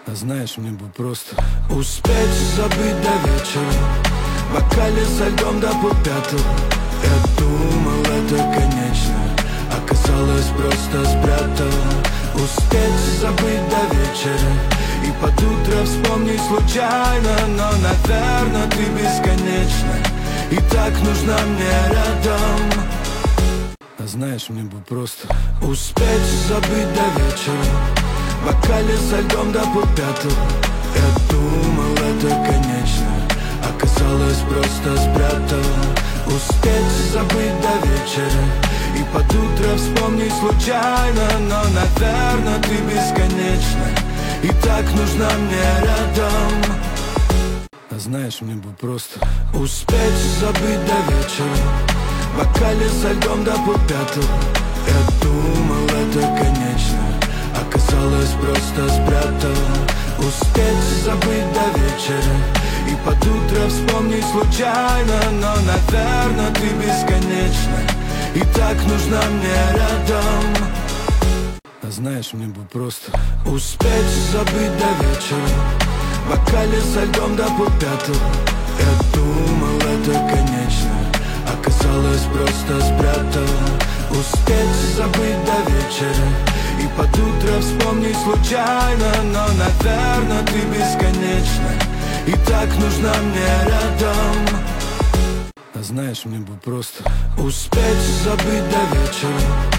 Знаешь, мне бы просто успеть забыть до вечера, в бокале со льдом до полпятого. Я думал, это конечно, оказалось просто спрятал. Успеть забыть до вечера и под утро вспомнить случайно. Но, наверное, ты бесконечна и так нужна мне рядом. Знаешь, мне бы просто успеть забыть до вечера, в бокале со льдом до полпятого. Я думал, это конечно, оказалось просто спрятал. Успеть забыть до вечера и под утро вспомнить случайно. Но, наверное, ты бесконечна и так нужна мне рядом. Знаешь, мне бы просто успеть забыть до вечера, в бокале со льдом до полпятого. Я думал, это конечно, оказалось просто спрятал. Успеть забыть до вечера и под утро вспомнить случайно. Но, наверное, ты бесконечна и так нужна мне рядом. Знаешь, мне бы просто успеть забыть до вечера, в бокале со льдом до полпятого. Я думал, это конечно, оказалось просто спрятал. Успеть забыть до вечера и под утро вспомнить случайно. Но, наверное, ты бесконечна и так нужна мне рядом. Знаешь, мне бы просто успеть забыть до вечера,